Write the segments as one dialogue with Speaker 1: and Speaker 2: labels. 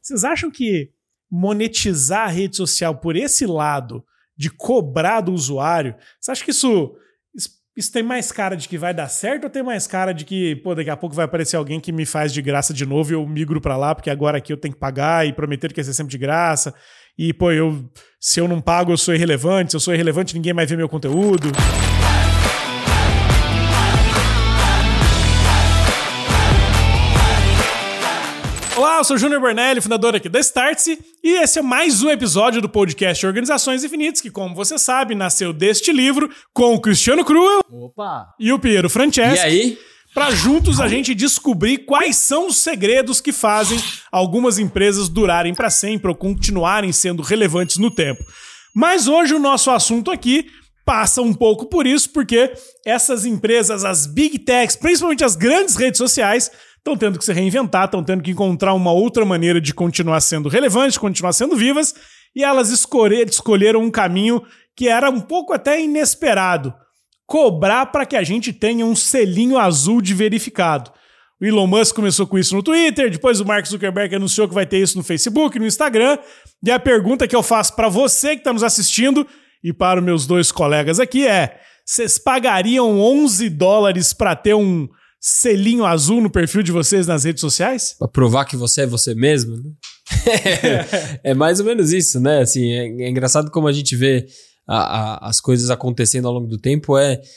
Speaker 1: Vocês acham que monetizar a rede social por esse lado de cobrar do usuário, você acha que isso tem mais cara de que vai dar certo ou tem mais cara de que, daqui a pouco vai aparecer alguém que me faz de graça de novo e eu migro pra lá porque agora aqui eu tenho que pagar e prometer que ia ser sempre de graça e, se eu não pago eu sou irrelevante, se eu sou irrelevante ninguém mais vê meu conteúdo? Olá, eu sou o Júnior Bornelli, fundador aqui da Startse, e esse é mais um episódio do podcast Organizações Infinitas, que, como você sabe, nasceu deste livro com o Cristiano Cruel e o Piero Franceschi.
Speaker 2: E aí?
Speaker 1: Para juntos a gente descobrir quais são os segredos que fazem algumas empresas durarem para sempre ou continuarem sendo relevantes no tempo. Mas hoje o nosso assunto aqui passa um pouco por isso, porque essas empresas, as Big Techs, principalmente as grandes redes sociais, estão tendo que se reinventar, estão tendo que encontrar uma outra maneira de continuar sendo relevantes, continuar sendo vivas, e elas escolheram um caminho que era um pouco até inesperado. Cobrar para que a gente tenha um selinho azul de verificado. O Elon Musk começou com isso no Twitter, depois o Mark Zuckerberg anunciou que vai ter isso no Facebook, no Instagram, e a pergunta que eu faço para você que está nos assistindo e para os meus dois colegas aqui é: vocês pagariam $11 para ter um selinho azul no perfil de vocês nas redes sociais?
Speaker 2: Pra provar que você é você mesmo, né? É mais ou menos isso, né? Assim, é engraçado como a gente vê as coisas acontecendo ao longo do tempo.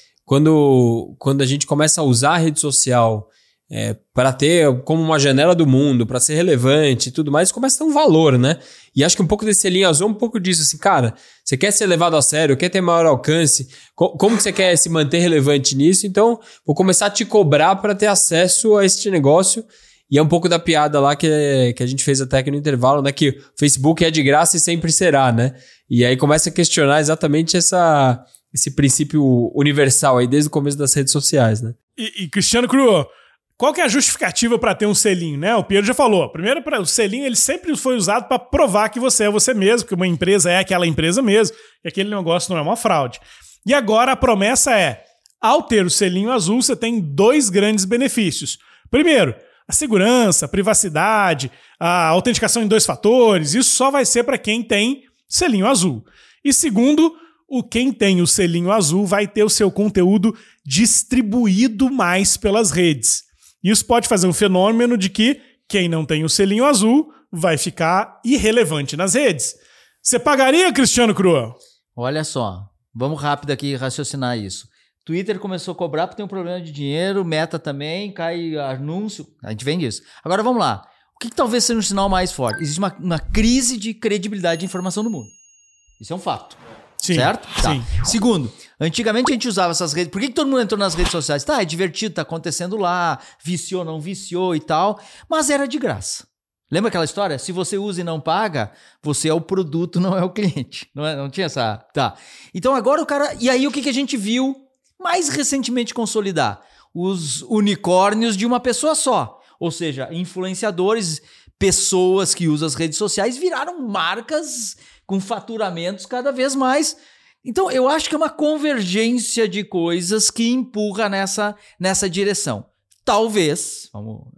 Speaker 2: Quando a gente começa a usar a rede social para ter como uma janela do mundo, para ser relevante e tudo mais, começa a ter um valor, né? E acho que um pouco desse selinho azul é um pouco disso, assim, cara, você quer ser levado a sério, quer ter maior alcance, como que você quer se manter relevante nisso? Então, vou começar a te cobrar para ter acesso a este negócio. E é um pouco da piada lá que a gente fez até aqui no intervalo, né? Que o Facebook é de graça e sempre será, né? E aí começa a questionar exatamente esse princípio universal aí desde o começo das redes sociais, né?
Speaker 1: E Cristiano Cruel, qual que é a justificativa para ter um selinho, né? O Piero já falou. Primeiro, o selinho ele sempre foi usado para provar que você é você mesmo, que uma empresa é aquela empresa mesmo, que aquele negócio não é uma fraude. E agora a promessa é, ao ter o selinho azul, você tem 2 grandes benefícios. Primeiro, a segurança, a privacidade, a autenticação em 2 fatores, isso só vai ser para quem tem selinho azul. E segundo, quem tem o selinho azul vai ter o seu conteúdo distribuído mais pelas redes. Isso pode fazer um fenômeno de que quem não tem o selinho azul vai ficar irrelevante nas redes. Você pagaria, Cristiano Cruel?
Speaker 3: Olha só, vamos rápido aqui raciocinar isso. Twitter começou a cobrar porque tem um problema de dinheiro, Meta também, cai anúncio, a gente vende isso. Agora vamos lá, o que talvez seja um sinal mais forte? Existe uma crise de credibilidade de informação no mundo. Isso é um fato.
Speaker 1: Sim,
Speaker 3: certo?
Speaker 1: Sim.
Speaker 3: Tá. Segundo, antigamente a gente usava essas redes. Por que todo mundo entrou nas redes sociais? Tá, é divertido, tá acontecendo lá, viciou, não viciou e tal, mas era de graça. Lembra aquela história? Se você usa e não paga, você é o produto, não é o cliente. Não tinha essa... Tá. Então agora o cara... E aí o que a gente viu mais recentemente consolidar? Os unicórnios de uma pessoa só. Ou seja, influenciadores, pessoas que usam as redes sociais viraram marcas com faturamentos cada vez mais. Então, eu acho que é uma convergência de coisas que empurra nessa direção. Talvez,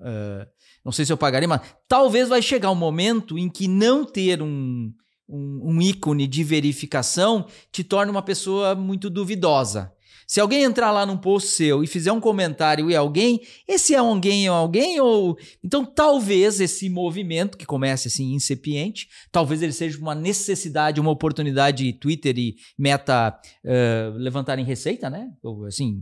Speaker 3: não sei se eu pagaria, mas talvez vai chegar um momento em que não ter um ícone de verificação te torne uma pessoa muito duvidosa. Se alguém entrar lá num post seu e fizer um comentário e alguém, esse é alguém ou alguém? Ou... Então, talvez esse movimento, que comece assim incipiente, talvez ele seja uma necessidade, uma oportunidade Twitter e Meta levantarem receita, né? Ou assim,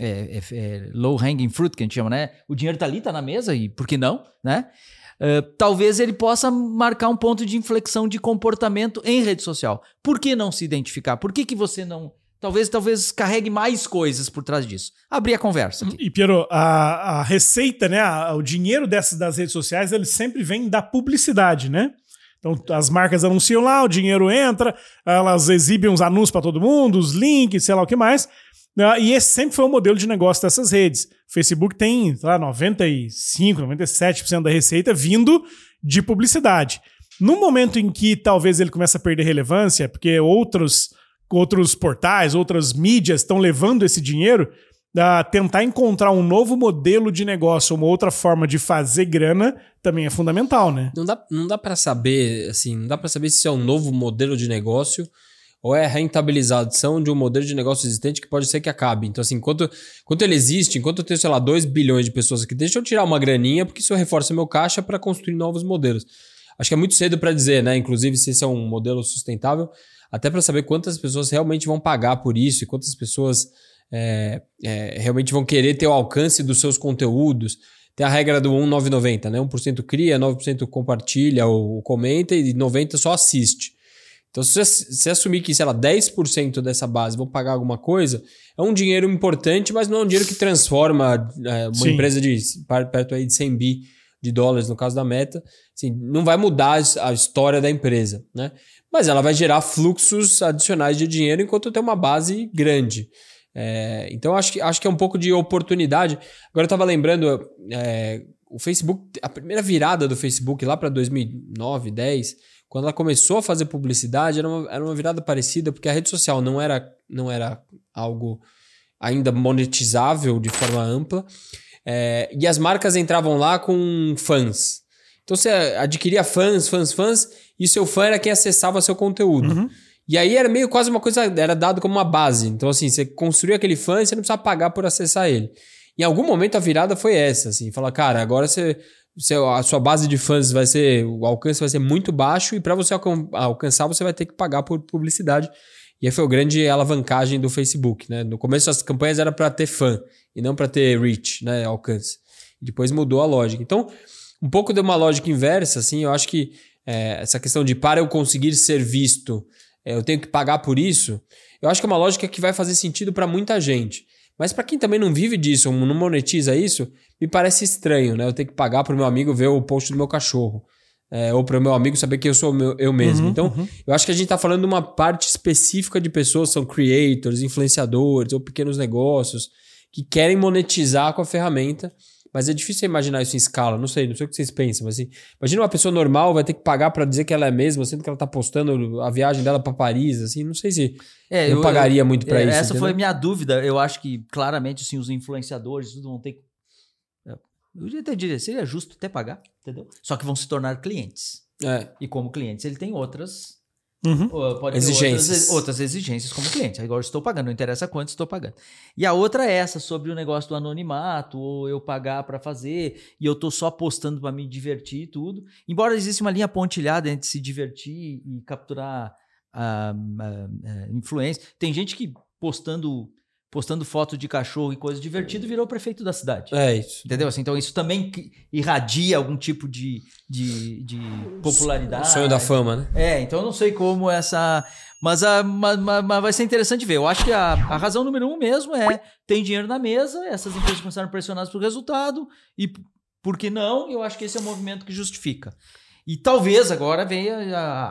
Speaker 3: low hanging fruit, que a gente chama, né? O dinheiro tá ali, tá na mesa, e por que não, né? Talvez ele possa marcar um ponto de inflexão de comportamento em rede social. Por que não se identificar? Por que você não... Talvez carregue mais coisas por trás disso. Abrir a conversa aqui.
Speaker 1: E, Piero, a receita, né, o dinheiro das redes sociais, ele sempre vem da publicidade, né? Então, as marcas anunciam lá, o dinheiro entra, elas exibem uns anúncios para todo mundo, os links, sei lá o que mais. E esse sempre foi o modelo de negócio dessas redes. O Facebook tem, sei lá, 95%, 97% da receita vindo de publicidade. No momento em que talvez ele comece a perder relevância, porque outros portais, outras mídias estão levando esse dinheiro, tentar encontrar um novo modelo de negócio, uma outra forma de fazer grana, também é fundamental, né?
Speaker 2: Não dá para saber, assim, não dá para saber se isso é um novo modelo de negócio ou é a rentabilização de um modelo de negócio existente que pode ser que acabe. Então, assim, enquanto ele existe, enquanto eu tenho, sei lá, 2 bilhões de pessoas aqui, deixa eu tirar uma graninha, porque isso reforça meu caixa para construir novos modelos. Acho que é muito cedo para dizer, né? Inclusive, se esse é um modelo sustentável, até para saber quantas pessoas realmente vão pagar por isso e quantas pessoas realmente vão querer ter o alcance dos seus conteúdos. Tem a regra do 1,990, né? 1% cria, 9% compartilha ou comenta e 90% só assiste. Então, se você assumir que, sei lá, 10% dessa base vão pagar alguma coisa, é um dinheiro importante, mas não é um dinheiro que transforma uma empresa de perto aí de 100 bi de dólares, no caso da Meta. Assim, não vai mudar a história da empresa, né? Mas ela vai gerar fluxos adicionais de dinheiro enquanto tem uma base grande. Então, acho que é um pouco de oportunidade. Agora, eu estava lembrando, o Facebook, a primeira virada do Facebook lá para 2009, 2010, quando ela começou a fazer publicidade, era uma virada parecida, porque a rede social não era algo ainda monetizável de forma ampla, e as marcas entravam lá com fãs. Então, você adquiria fãs, e o seu fã era quem acessava seu conteúdo.
Speaker 1: Uhum.
Speaker 2: E aí era meio quase uma coisa, era dado como uma base. Então, assim, você construía aquele fã e você não precisava pagar por acessar ele. Em algum momento a virada foi essa, assim, falar, cara, agora a sua base de fãs o alcance vai ser muito baixo e para você alcançar você vai ter que pagar por publicidade. E aí foi a grande alavancagem do Facebook, né? No começo as campanhas eram para ter fã e não para ter reach, né? Alcance. E depois mudou a lógica. Então, um pouco de uma lógica inversa, assim, eu acho que essa questão de para eu conseguir ser visto, eu tenho que pagar por isso, eu acho que é uma lógica que vai fazer sentido para muita gente. Mas para quem também não vive disso, não monetiza isso, me parece estranho, né? Eu tenho que pagar para o meu amigo ver o post do meu cachorro. Ou para o meu amigo saber que eu sou eu mesmo. Eu acho que a gente está falando de uma parte específica de pessoas, são creators, influenciadores ou pequenos negócios que querem monetizar com a ferramenta. Mas é difícil imaginar isso em escala. Não sei o que vocês pensam. Mas, assim, imagina uma pessoa normal vai ter que pagar para dizer que ela é mesma, sendo que ela está postando a viagem dela para Paris. Assim, não sei se eu pagaria muito para isso.
Speaker 3: Essa
Speaker 2: entendeu?
Speaker 3: foi a minha dúvida. Eu acho que claramente assim, os influenciadores tudo vão ter que... Eu até diria, seria justo até pagar, entendeu? Só que vão se tornar clientes. E como clientes, ele tem outras... Pode
Speaker 2: exigências.
Speaker 3: ter outras exigências como cliente. Agora estou pagando, não interessa quanto estou pagando. E a outra é essa, sobre o negócio do anonimato, ou eu pagar para fazer, e eu estou só postando para me divertir e tudo. Embora exista uma linha pontilhada entre se divertir e capturar influência. Tem gente que postando foto de cachorro e coisa divertida virou prefeito da cidade.
Speaker 2: É isso.
Speaker 3: Entendeu? Assim, então isso também irradia algum tipo de popularidade.
Speaker 2: O sonho da fama, né?
Speaker 3: Então eu não sei como essa... Mas vai ser interessante ver. Eu acho que a razão número 1 mesmo tem dinheiro na mesa, essas empresas começaram pressionadas pelo resultado, e por que não? Eu acho que esse é o movimento que justifica. E talvez agora venha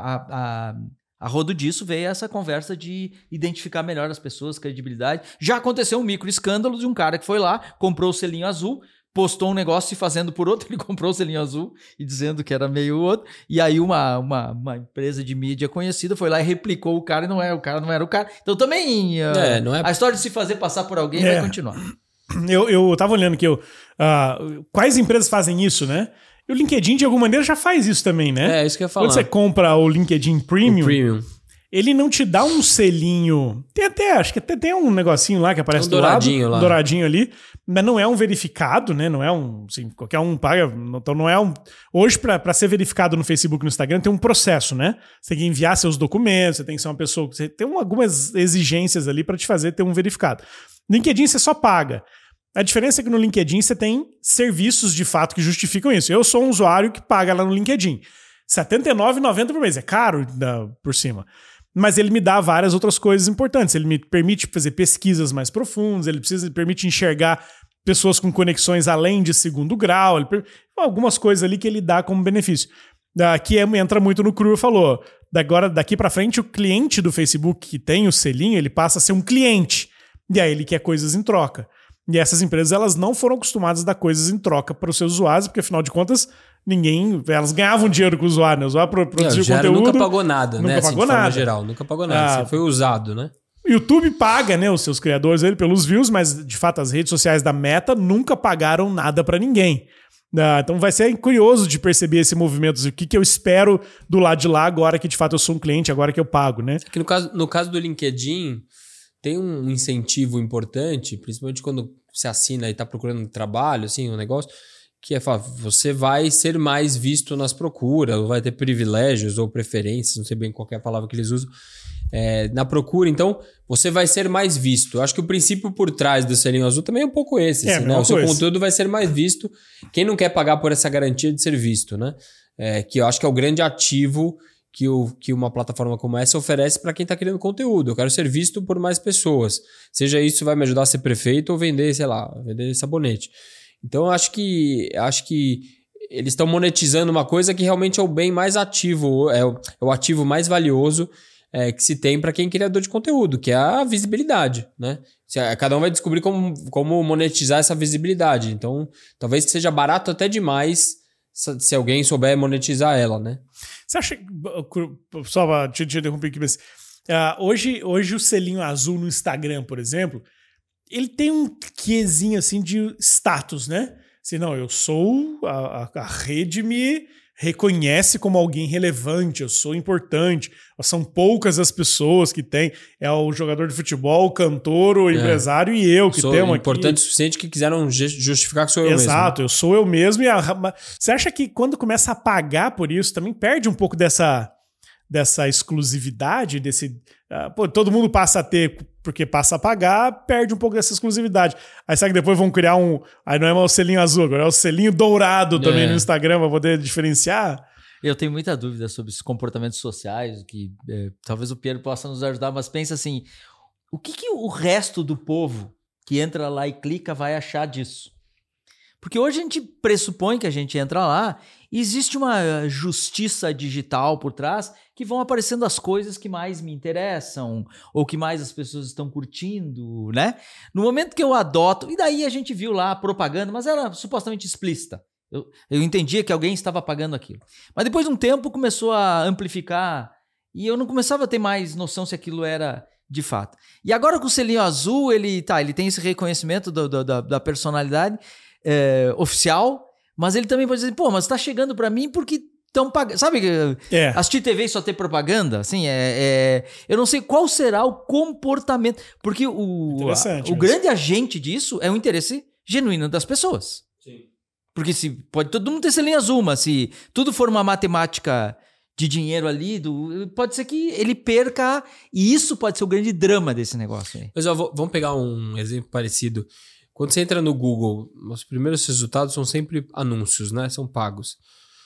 Speaker 3: a rodo disso veio essa conversa de identificar melhor as pessoas, credibilidade. Já aconteceu um micro escândalo de um cara que foi lá, comprou o selinho azul, postou um negócio se fazendo por outro, ele comprou o selinho azul e dizendo que era meio outro, e aí uma empresa de mídia conhecida foi lá e replicou o cara e o cara não era o cara. Então também
Speaker 2: não é...
Speaker 3: a história de se fazer passar por alguém vai continuar.
Speaker 1: Eu tava olhando aqui, quais empresas fazem isso, né? E o LinkedIn, de alguma maneira, já faz isso também, né?
Speaker 2: Isso que eu ia falar.
Speaker 1: Quando você compra o LinkedIn Premium, ele não te dá um selinho. Acho que tem um negocinho lá que aparece do lado. Um douradinho ali. Mas não é um verificado, né? Não é assim, qualquer um paga. Então não é um... Hoje, para ser verificado no Facebook e no Instagram, tem um processo, né? Você tem que enviar seus documentos, você tem que ser uma pessoa... Você tem algumas exigências ali para te fazer ter um verificado. LinkedIn você só paga. A diferença é que no LinkedIn você tem serviços de fato que justificam isso. Eu sou um usuário que paga lá no LinkedIn. R$ 79,90 por mês. É caro por cima. Mas ele me dá várias outras coisas importantes. Ele me permite fazer pesquisas mais profundas, ele permite enxergar pessoas com conexões além de segundo grau, algumas coisas ali que ele dá como benefício. Que entra muito no Cru, falou. Daqui para frente, o cliente do Facebook que tem o selinho, ele passa a ser um cliente. E aí ele quer coisas em troca. E essas empresas, elas não foram acostumadas a dar coisas em troca para os seus usuários, porque afinal de contas, elas ganhavam dinheiro com o usuário, né? O usuário produzia conteúdo.
Speaker 2: Nunca pagou nada,
Speaker 1: nunca
Speaker 2: né?
Speaker 1: Pagou
Speaker 2: assim, de
Speaker 1: nada.
Speaker 2: forma geral, nunca pagou nada. Foi usado, né?
Speaker 1: O YouTube paga, né, os seus criadores pelos views, mas de fato as redes sociais da Meta nunca pagaram nada para ninguém. Então vai ser curioso de perceber esse movimento, o que eu espero do lado de lá agora que de fato eu sou um cliente, agora que eu pago, né?
Speaker 2: Que no caso do LinkedIn, tem um incentivo importante, principalmente quando você assina e está procurando um trabalho, assim, um negócio, que é falar, você vai ser mais visto nas procuras, ou vai ter privilégios ou preferências, não sei bem qual é a palavra que eles usam, na procura, então você vai ser mais visto. Eu acho que o princípio por trás do selinho azul também é um pouco esse, assim, né? O seu conteúdo vai ser mais visto. Quem não quer pagar por essa garantia de ser visto, né? Que eu acho que é o grande ativo que uma plataforma como essa oferece para quem está criando conteúdo. Eu quero ser visto por mais pessoas. Seja isso vai me ajudar a ser prefeito ou vender, sei lá, vender sabonete. Então eu acho que eles estão monetizando uma coisa que realmente é o bem mais ativo, é o ativo mais valioso que se tem para quem é criador de conteúdo, que é a visibilidade, né? Cada um vai descobrir como monetizar essa visibilidade. Então, talvez seja barato até demais se alguém souber monetizar ela, né?
Speaker 1: Você acha... Só para te interromper aqui, mas... Hoje o selinho azul no Instagram, por exemplo, ele tem um quezinho assim de status, né? Assim, não, eu sou... A rede me reconhece como alguém relevante, eu sou importante. São poucas as pessoas que tem. É o jogador de futebol, o cantor, o empresário e eu que temos aqui.
Speaker 2: Importante o suficiente que quiseram justificar que sou eu mesmo.
Speaker 1: Exato, eu sou eu mesmo. Você acha que quando começa a pagar por isso, também perde um pouco dessa exclusividade, todo mundo passa a ter porque passa a pagar, perde um pouco dessa exclusividade. Aí sabe que depois vão criar aí não é mais o selinho azul, agora é o selinho dourado também no Instagram para poder diferenciar?
Speaker 3: Eu tenho muita dúvida sobre esses comportamentos sociais, que talvez o Piero possa nos ajudar, mas pensa assim, o que o resto do povo que entra lá e clica vai achar disso? Porque hoje a gente pressupõe que a gente entra lá e existe uma justiça digital por trás que vão aparecendo as coisas que mais me interessam ou que mais as pessoas estão curtindo, né? No momento que eu adoto... E daí a gente viu lá a propaganda, mas era supostamente explícita. Eu entendia que alguém estava pagando aquilo. Mas depois de um tempo começou a amplificar e eu não começava a ter mais noção se aquilo era de fato. E agora com o selinho azul, ele tem esse reconhecimento da personalidade oficial, mas ele também pode dizer, pô, mas tá chegando pra mim porque estão pagando. Sabe, assistir TV e só ter propaganda, assim, eu não sei qual será o comportamento, porque o grande agente disso é o interesse genuíno das pessoas.
Speaker 2: Sim.
Speaker 3: Porque se pode todo mundo ter selinho azul, mas se tudo for uma matemática de dinheiro ali, pode ser que ele perca, e isso pode ser o grande drama desse negócio aí.
Speaker 2: Mas vamos pegar um exemplo parecido. Quando você entra no Google, os primeiros resultados são sempre anúncios, né? São pagos.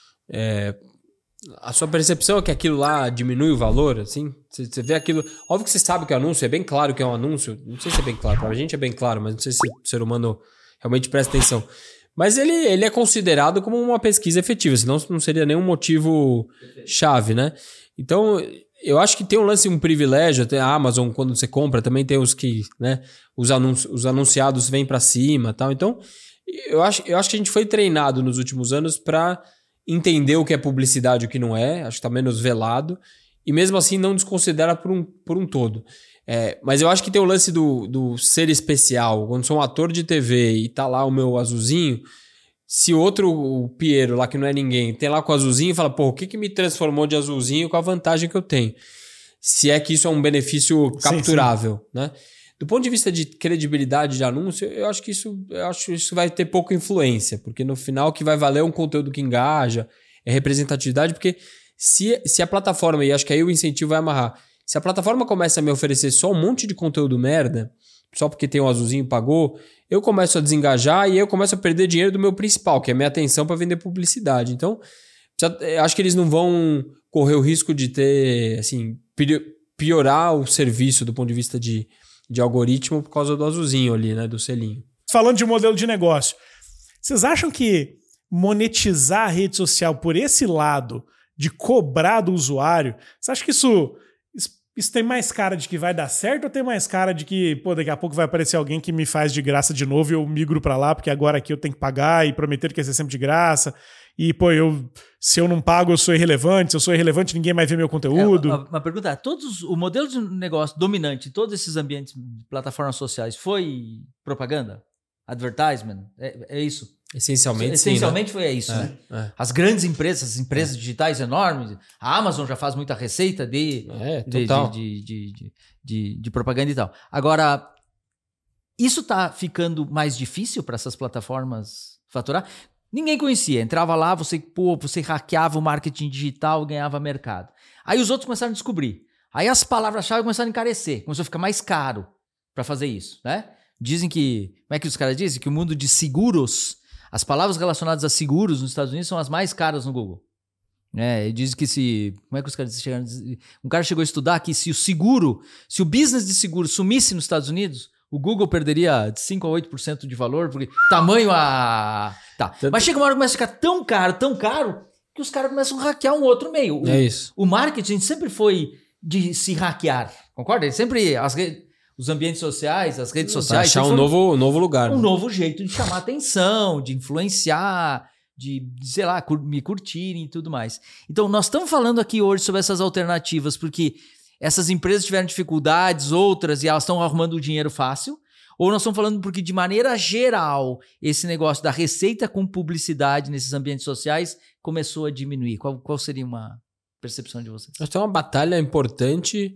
Speaker 2: A sua percepção é que aquilo lá diminui o valor, assim? Você vê aquilo... Óbvio que você sabe que é anúncio, é bem claro que é um anúncio. Não sei se é bem claro, pra gente é bem claro, mas não sei se o ser humano realmente presta atenção. Mas ele é considerado como uma pesquisa efetiva, senão não seria nenhum motivo chave, né? Então... Eu acho que tem um lance, um privilégio, até a Amazon, quando você compra, também tem os que, né, os anunciados vêm para cima e tal. Então, eu acho que a gente foi treinado nos últimos anos para entender o que é publicidade e o que não é. Acho que está menos velado. E mesmo assim não desconsidera por um todo. Mas eu acho que tem o lance do ser especial. Quando sou um ator de TV e tá lá o meu azulzinho... Se o Piero lá, que não é ninguém, tem lá com o azulzinho e fala, pô, o que me transformou de azulzinho com a vantagem que eu tenho? Se é que isso é um benefício capturável, sim. Né? Do ponto de vista de credibilidade de anúncio, eu acho que isso vai ter pouca influência, porque no final o que vai valer é um conteúdo que engaja, é representatividade, porque se a plataforma, e acho que aí o incentivo vai amarrar, se a plataforma começa a me oferecer só um monte de conteúdo merda, só porque tem um azulzinho e pagou, eu começo a desengajar e eu começo a perder dinheiro do meu principal, que é a minha atenção para vender publicidade. Então, acho que eles não vão correr o risco de ter, assim, piorar o serviço do ponto de vista de algoritmo por causa do azulzinho ali, né, do selinho.
Speaker 1: Falando de modelo de negócio, vocês acham que monetizar a rede social por esse lado de cobrar do usuário, você acha que isso tem mais cara de que vai dar certo ou tem mais cara de que, pô, daqui a pouco vai aparecer alguém que me faz de graça de novo e eu migro pra lá porque agora aqui eu tenho que pagar e prometer que vai ser sempre de graça e, pô, se eu não pago, eu sou irrelevante, se eu sou irrelevante, ninguém vai ver meu conteúdo.
Speaker 3: Uma pergunta, o modelo de negócio dominante em todos esses ambientes de plataformas sociais foi propaganda? Advertisement? É isso?
Speaker 2: Essencialmente
Speaker 3: foi isso, né? As grandes empresas, as empresas digitais enormes, a Amazon já faz muita receita de propaganda e tal. Agora, isso tá ficando mais difícil para essas plataformas faturar? Ninguém conhecia. Entrava lá, você hackeava o marketing digital, ganhava mercado. Aí os outros começaram a descobrir. Aí as palavras-chave começaram a encarecer. Começou a ficar mais caro para fazer isso, né? Dizem que... Como é que os caras dizem? Que o mundo de seguros, as palavras relacionadas a seguros nos Estados Unidos são as mais caras no Google. Dizem que se... Como é que os caras chegaram a dizer? Um cara chegou a estudar que se o business de seguro sumisse nos Estados Unidos, o Google perderia de 5% a 8% de valor, porque tamanho a... Tá. Mas chega uma hora que começa a ficar tão caro, que os caras começam a hackear um outro meio.
Speaker 2: Isso.
Speaker 3: O marketing sempre foi de se hackear, concorda? Ele sempre... Os ambientes sociais, as redes sociais...
Speaker 2: Achar um novo lugar.
Speaker 3: Um novo jeito de chamar atenção, de influenciar, de, sei lá, me curtirem e tudo mais. Então, nós estamos falando aqui hoje sobre essas alternativas, porque essas empresas tiveram dificuldades, outras, e elas estão arrumando o dinheiro fácil, ou nós estamos falando porque, de maneira geral, esse negócio da receita com publicidade nesses ambientes sociais começou a diminuir. Qual seria uma percepção de vocês?
Speaker 2: Acho que é uma batalha importante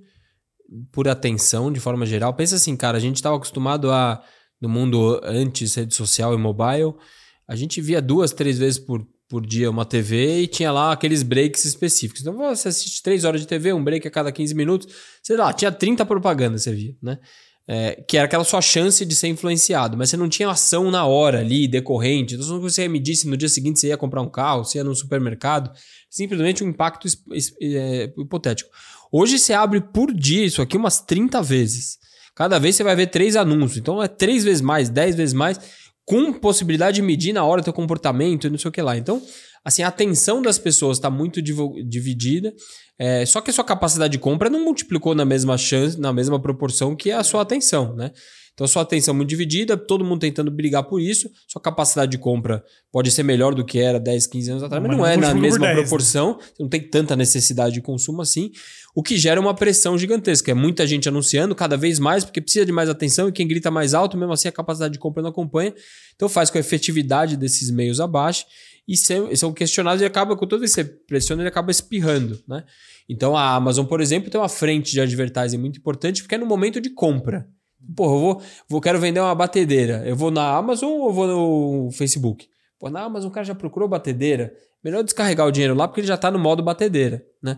Speaker 2: por atenção, de forma geral. Pensa assim, cara, a gente estava acostumado no mundo antes rede social e mobile, a gente via 2, 3 vezes por dia uma TV e tinha lá aqueles breaks específicos. Então você assiste 3 horas de TV, um break a cada 15 minutos, sei lá, tinha 30 propagandas, você via, né? Que era aquela sua chance de ser influenciado, mas você não tinha ação na hora ali, decorrente. Então você ia medir se no dia seguinte você ia comprar um carro, se ia no supermercado, simplesmente um impacto hipotético. Hoje você abre por dia isso aqui umas 30 vezes. Cada vez você vai ver 3 anúncios. Então é 3 vezes mais, 10 vezes mais, com possibilidade de medir na hora o teu comportamento e não sei o que lá. Então, assim, a atenção das pessoas está muito dividida. Só que a sua capacidade de compra não multiplicou na mesma proporção que a sua atenção, né? Então, a sua atenção é muito dividida, todo mundo tentando brigar por isso. Sua capacidade de compra pode ser melhor do que era 10, 15 anos atrás, mas não é na mesma proporção. Você não tem tanta necessidade de consumo assim. O que gera uma pressão gigantesca. É muita gente anunciando cada vez mais, porque precisa de mais atenção e quem grita mais alto, mesmo assim a capacidade de compra não acompanha. Então, faz com a efetividade desses meios abaixe e são questionados e acaba, com toda vez que você pressiona, ele acaba espirrando, né? Então, a Amazon, por exemplo, tem uma frente de advertising muito importante porque é no momento de compra. Pô, eu quero vender uma batedeira. Eu vou na Amazon ou eu vou no Facebook? Pô, na Amazon o cara já procurou batedeira. Melhor descarregar o dinheiro lá porque ele já está no modo batedeira, né?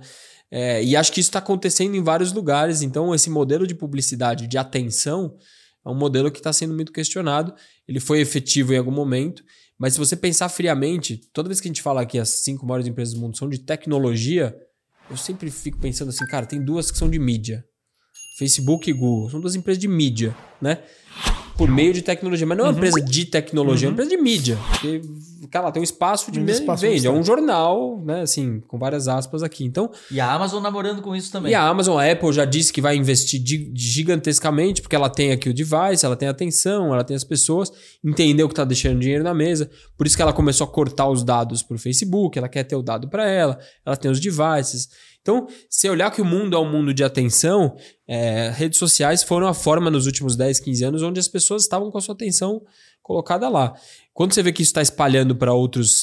Speaker 2: E acho que isso está acontecendo em vários lugares. Então, esse modelo de publicidade de atenção é um modelo que está sendo muito questionado. Ele foi efetivo em algum momento. Mas se você pensar friamente, toda vez que a gente fala que as 5 maiores empresas do mundo são de tecnologia, eu sempre fico pensando assim, cara, tem 2 que são de mídia. Facebook e Google. São 2 empresas de mídia, né? Por meio de tecnologia. Mas não é uma empresa de tecnologia, é uma empresa de mídia. Porque, cara, tem um espaço de mídia e vende. É um jornal, né? Assim, com várias aspas aqui. Então,
Speaker 3: e a Amazon namorando com isso também.
Speaker 2: E a Amazon, a Apple já disse que vai investir gigantescamente, porque ela tem aqui o device, ela tem a atenção, ela tem as pessoas, entendeu que está deixando dinheiro na mesa. Por isso que ela começou a cortar os dados para o Facebook, ela quer ter o dado para ela tem os devices. Então, se olhar que o mundo é um mundo de atenção, redes sociais foram a forma nos últimos 10, 15 anos onde as pessoas estavam com a sua atenção colocada lá. Quando você vê que isso está espalhando para outros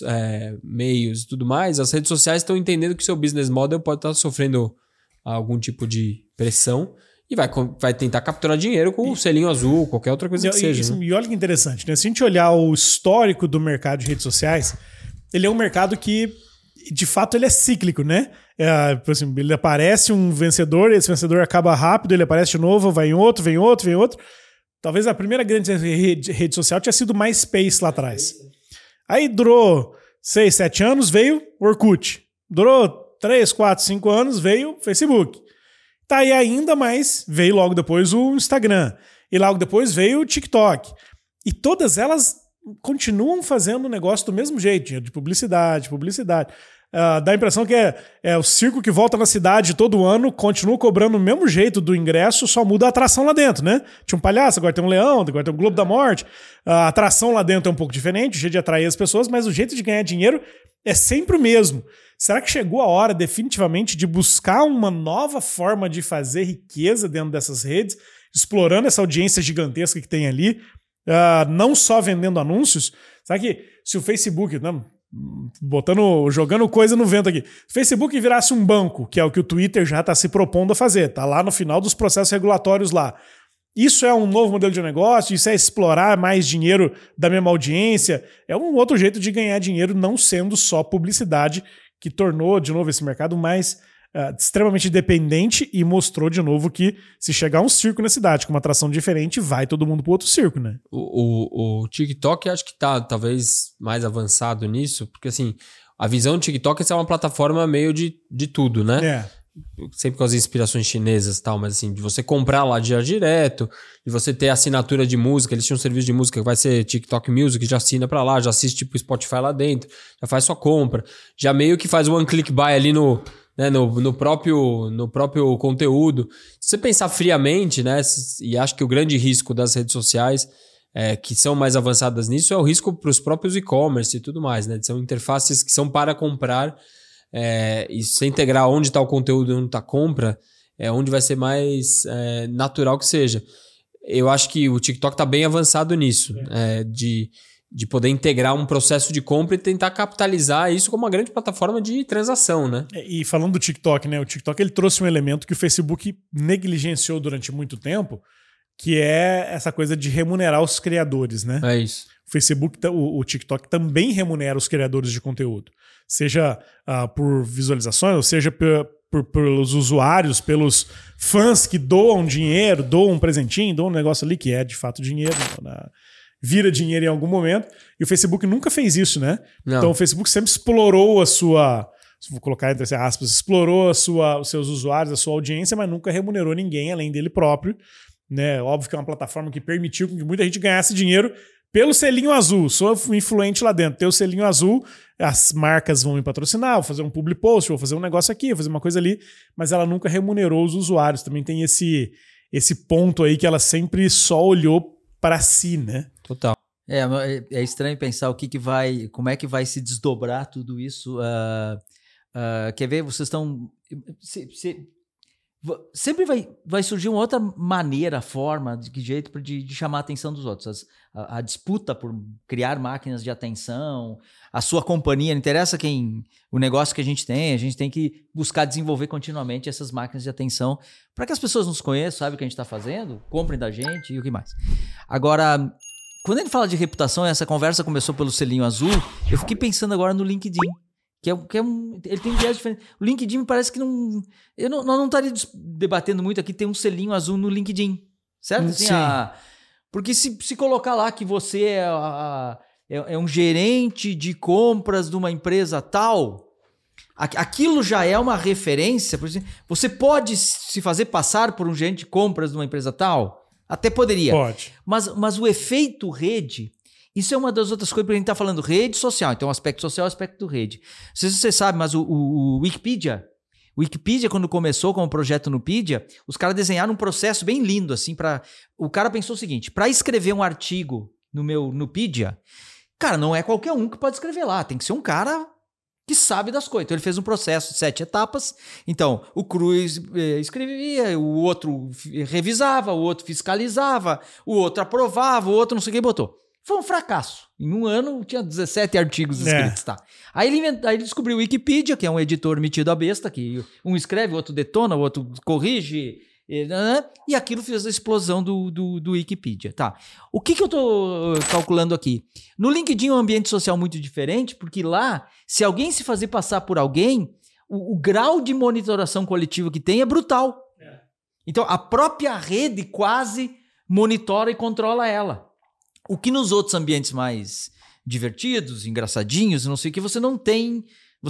Speaker 2: meios e tudo mais, as redes sociais estão entendendo que o seu business model pode estar sofrendo algum tipo de pressão e vai tentar capturar dinheiro com o selinho azul, qualquer outra coisa que seja.
Speaker 1: E olha que interessante, né? Se a gente olhar o histórico do mercado de redes sociais, ele é um mercado que, de fato, ele é cíclico, né? Por exemplo, ele aparece um vencedor, esse vencedor acaba rápido, ele aparece de novo, vai em outro, vem outro, vem outro. Talvez a primeira grande rede social tinha sido MySpace lá atrás. Aí durou 6, 7 anos, veio o Orkut. Durou 3, 4, 5 anos, veio o Facebook. Tá aí ainda mais, veio logo depois o Instagram. E logo depois veio o TikTok. E todas elas continuam fazendo o negócio do mesmo jeito, de publicidade. dá a impressão que é o circo que volta na cidade todo ano, continua cobrando o mesmo jeito do ingresso, só muda a atração lá dentro, né? Tinha um palhaço, agora tem um leão, agora tem um Globo da Morte. A atração lá dentro é um pouco diferente, o jeito de atrair as pessoas, mas o jeito de ganhar dinheiro é sempre o mesmo. Será que chegou a hora, definitivamente, de buscar uma nova forma de fazer riqueza dentro dessas redes, explorando essa audiência gigantesca que tem ali, não só vendendo anúncios? Será que se o Facebook, jogando coisa no vento aqui, se o Facebook virasse um banco, que é o que o Twitter já está se propondo a fazer, está lá no final dos processos regulatórios lá, isso é um novo modelo de negócio? Isso é explorar mais dinheiro da mesma audiência? É um outro jeito de ganhar dinheiro, não sendo só publicidade, que tornou, de novo, esse mercado mais extremamente dependente e mostrou, de novo, que se chegar um circo na cidade com uma atração diferente, vai todo mundo para outro circo, né?
Speaker 2: O TikTok acho que tá talvez mais avançado nisso, porque assim, a visão do TikTok é ser uma plataforma meio de tudo, né? Sempre com as inspirações chinesas e tal, mas assim, de você comprar lá direto, de você ter assinatura de música, eles tinham um serviço de música que vai ser TikTok Music, já assina pra lá, já assiste tipo Spotify lá dentro, já faz sua compra, já meio que faz one click buy ali no próprio conteúdo. Se você pensar friamente, né, e acho que o grande risco das redes sociais que são mais avançadas nisso é o risco para os próprios e-commerce e tudo mais, né? São interfaces que são para comprar. E se você integrar onde está o conteúdo e onde está a compra, é onde vai ser mais natural que seja. Eu acho que o TikTok está bem avançado nisso, de poder integrar um processo de compra e tentar capitalizar isso como uma grande plataforma de transação, né?
Speaker 1: E falando do TikTok, né? O TikTok ele trouxe um elemento que o Facebook negligenciou durante muito tempo, que é essa coisa de remunerar os criadores, né?
Speaker 2: É isso.
Speaker 1: O Facebook, o TikTok também remunera os criadores de conteúdo. Seja por visualizações, ou seja pelos usuários, pelos fãs que doam dinheiro, doam um presentinho, doam um negócio ali que é de fato dinheiro, vira dinheiro em algum momento. E o Facebook nunca fez isso, né?
Speaker 2: Não.
Speaker 1: Então o Facebook sempre explorou vou colocar entre aspas, explorou os seus usuários, a sua audiência, mas nunca remunerou ninguém além dele próprio, né? Óbvio que é uma plataforma que permitiu que muita gente ganhasse dinheiro pelo selinho azul. Sou influente lá dentro. Tem o selinho azul, as marcas vão me patrocinar, vou fazer um public post, vou fazer um negócio aqui, vou fazer uma coisa ali, mas ela nunca remunerou os usuários. Também tem esse ponto aí que ela sempre só olhou para si, né?
Speaker 2: Total.
Speaker 3: É estranho pensar como é que vai se desdobrar tudo isso. Quer ver? Vocês estão... Sempre vai surgir uma outra maneira, forma, de jeito de chamar a atenção dos outros. A disputa por criar máquinas de atenção, a sua companhia, não interessa o negócio que a gente tem que buscar desenvolver continuamente essas máquinas de atenção para que as pessoas nos conheçam, saibam o que a gente está fazendo, comprem da gente e o que mais. Agora, quando a gente fala de reputação, essa conversa começou pelo selinho azul, eu fiquei pensando agora no LinkedIn. Ele tem viés diferentes. O LinkedIn me parece que não... Nós não estaríamos debatendo muito aqui, tem um selinho azul no LinkedIn, certo? Assim, porque se colocar lá que você é um gerente de compras de uma empresa tal, aquilo já é uma referência. Por exemplo, você pode se fazer passar por um gerente de compras de uma empresa tal? Até poderia.
Speaker 1: Pode.
Speaker 3: Mas o efeito rede... Isso é uma das outras coisas, porque a gente está falando rede social. Então, o aspecto social é o aspecto rede. Não sei se você sabe, mas o Wikipedia, quando começou como projeto no Pedia, os caras desenharam um processo bem lindo, assim, o cara pensou o seguinte, para escrever um artigo no Pedia, cara, não é qualquer um que pode escrever lá, tem que ser um cara que sabe das coisas. Então, ele fez um processo de 7 etapas. Então, o Cruz escrevia, o outro revisava, o outro fiscalizava, o outro aprovava, o outro não sei o que botou. Foi um fracasso. Em um ano tinha 17 artigos escritos. Tá. Aí ele descobriu o Wikipedia, que é um editor metido a besta, que um escreve, o outro detona, o outro corrige. E aquilo fez a explosão do Wikipedia. Tá. O que eu tô calculando aqui? No LinkedIn é um ambiente social muito diferente, porque lá, se alguém se fazer passar por alguém, o grau de monitoração coletiva que tem é brutal. Então, a própria rede quase monitora e controla ela. O que nos outros ambientes mais divertidos, engraçadinhos, não sei o que, você não tem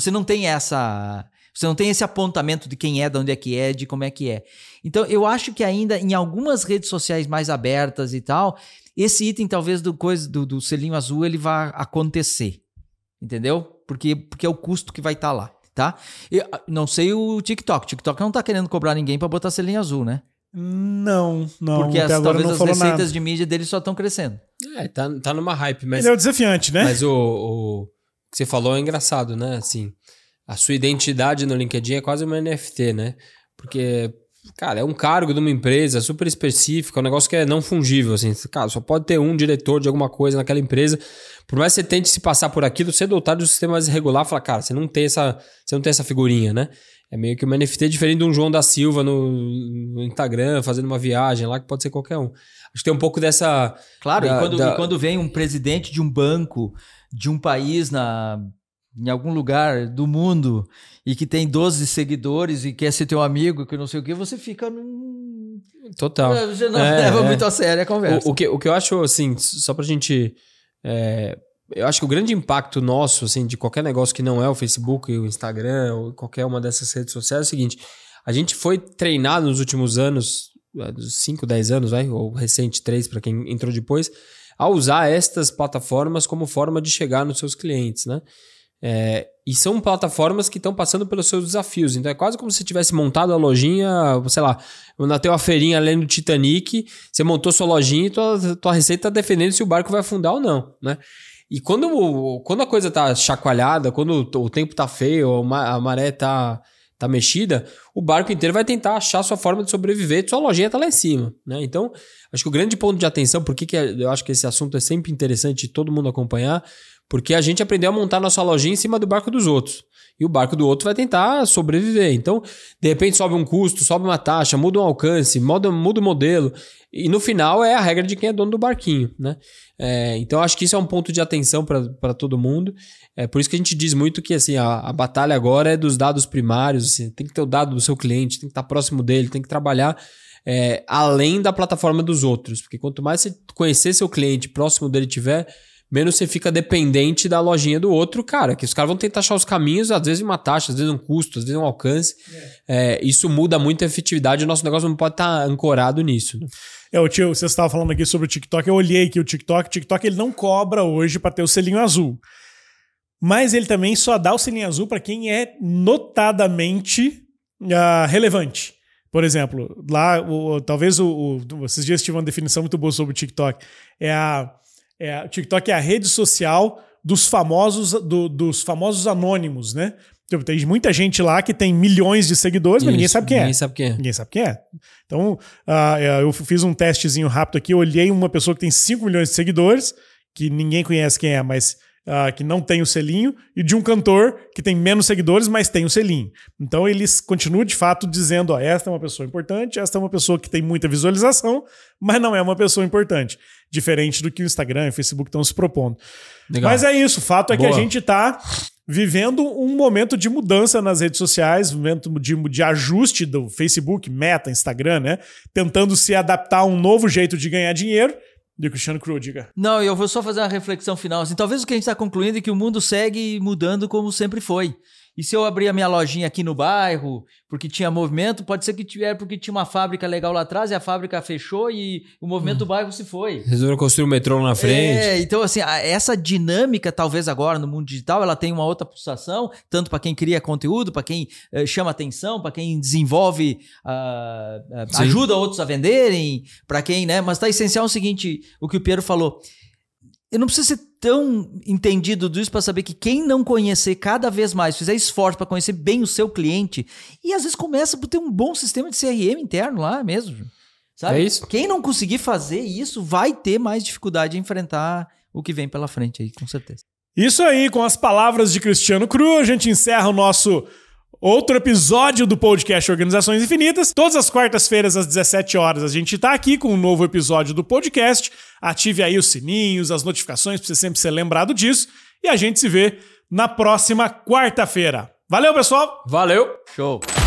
Speaker 3: esse apontamento de quem é, de onde é que é, de como é que é. Então, eu acho que ainda em algumas redes sociais mais abertas e tal, esse item talvez do selinho azul ele vai acontecer. Entendeu? porque é o custo que vai estar lá, tá? Eu não sei o TikTok. O TikTok não tá querendo cobrar ninguém para botar selinho azul, né?
Speaker 1: Não.
Speaker 3: Porque
Speaker 1: até agora
Speaker 3: talvez
Speaker 1: não
Speaker 3: as
Speaker 1: falou
Speaker 3: receitas
Speaker 1: nada.
Speaker 3: de mídia dele só estão crescendo.
Speaker 2: Tá numa hype, mas...
Speaker 1: Ele é o desafiante, né?
Speaker 2: Mas o que você falou é engraçado, né? Assim, a sua identidade no LinkedIn é quase uma NFT, né? Porque, cara, é um cargo de uma empresa super específico, é um negócio que é não fungível, assim. Cara, só pode ter um diretor de alguma coisa naquela empresa. Por mais que você tente se passar por aquilo, cedo ou tarde o sistema vai se regular e fala, cara, você não tem essa figurinha, né? É meio que uma NFT diferente de um João da Silva no Instagram, fazendo uma viagem lá, que pode ser qualquer um. Acho que tem um pouco dessa...
Speaker 3: Claro, e quando vem um presidente de um banco, de um país em algum lugar do mundo, e que tem 12 seguidores e quer ser teu amigo, que não sei o que, você fica num...
Speaker 2: Total.
Speaker 3: Você não leva muito a sério a conversa.
Speaker 2: O que eu acho, assim, só pra gente... eu acho que o grande impacto nosso, assim, de qualquer negócio que não é o Facebook, o Instagram, ou qualquer uma dessas redes sociais é o seguinte: a gente foi treinado nos últimos anos, 5, 10 anos, ou recente 3 para quem entrou depois, a usar estas plataformas como forma de chegar nos seus clientes, né? E são plataformas que estão passando pelos seus desafios. Então é quase como se você tivesse montado a lojinha, sei lá, na uma feirinha além do Titanic, você montou sua lojinha e tua receita está defendendo se o barco vai afundar ou não, né? E quando a coisa tá chacoalhada, quando o tempo tá feio, a maré tá mexida, o barco inteiro vai tentar achar sua forma de sobreviver e sua lojinha tá lá em cima, né? Então, acho que o grande ponto de atenção, porque eu acho que esse assunto é sempre interessante todo mundo acompanhar, porque a gente aprendeu a montar nossa lojinha em cima do barco dos outros. E o barco do outro vai tentar sobreviver. Então, de repente sobe um custo, sobe uma taxa, muda um alcance, muda o modelo. E no final é a regra de quem é dono do barquinho, né? Então, acho que isso é um ponto de atenção para todo mundo. É por isso que a gente diz muito que assim, a batalha agora é dos dados primários. Assim, tem que ter o dado do seu cliente, tem que estar próximo dele, tem que trabalhar além da plataforma dos outros. Porque quanto mais você conhecer seu cliente, próximo dele tiver, menos você fica dependente da lojinha do outro, cara. Que os caras vão tentar achar os caminhos, às vezes uma taxa, às vezes um custo, às vezes um alcance. Isso muda muito a efetividade. O nosso negócio não pode estar ancorado nisso, né?
Speaker 1: Você estava falando aqui sobre o TikTok, eu olhei aqui o TikTok ele não cobra hoje para ter o selinho azul. Mas ele também só dá o selinho azul para quem é notadamente relevante. Por exemplo, lá, talvez esses dias tive uma definição muito boa sobre o TikTok. O TikTok é a rede social dos famosos anônimos, né? Tem muita gente lá que tem milhões de seguidores, mas ninguém sabe quem é. Ninguém sabe quem é. Então, eu fiz um testezinho rápido aqui, eu olhei uma pessoa que tem 5 milhões de seguidores, que ninguém conhece quem é, mas que não tem o selinho, e de um cantor que tem menos seguidores, mas tem o selinho. Então, eles continuam, de fato, dizendo, esta é uma pessoa importante, esta é uma pessoa que tem muita visualização, mas não é uma pessoa importante. Diferente do que o Instagram e o Facebook estão se propondo. Legal. Mas é isso, o fato é que a gente está vivendo um momento de mudança nas redes sociais, um momento de ajuste do Facebook, Meta, Instagram, né? Tentando se adaptar a um novo jeito de ganhar dinheiro. E o Cristiano Cru, diga.
Speaker 3: Não, eu vou só fazer uma reflexão final. Assim, talvez o que a gente está concluindo é que o mundo segue mudando como sempre foi. E se eu abrir a minha lojinha aqui no bairro, porque tinha movimento, pode ser que tiver porque tinha uma fábrica legal lá atrás e a fábrica fechou e o movimento do bairro se foi.
Speaker 2: Resolveram construir um metrô lá na frente.
Speaker 3: Então assim, essa dinâmica talvez agora no mundo digital, ela tem uma outra pulsação, tanto para quem cria conteúdo, para quem chama atenção, para quem desenvolve, ajuda outros a venderem, para quem, né? Mas tá essencial o seguinte, o que o Piero falou. Eu não preciso ser tão entendido disso para saber que quem não conhecer cada vez mais, fizer esforço para conhecer bem o seu cliente, e às vezes começa por ter um bom sistema de CRM interno lá mesmo. Sabe?
Speaker 2: É isso.
Speaker 3: Quem não conseguir fazer isso vai ter mais dificuldade de enfrentar o que vem pela frente aí, com certeza.
Speaker 1: Isso aí, com as palavras de Cristiano Cru, a gente encerra o nosso outro episódio do podcast Organizações Infinitas. Todas as quartas-feiras, às 17 horas, a gente tá aqui com um novo episódio do podcast. Ative aí os sininhos, as notificações, pra você sempre ser lembrado disso. E a gente se vê na próxima quarta-feira. Valeu, pessoal!
Speaker 2: Valeu!
Speaker 3: Show!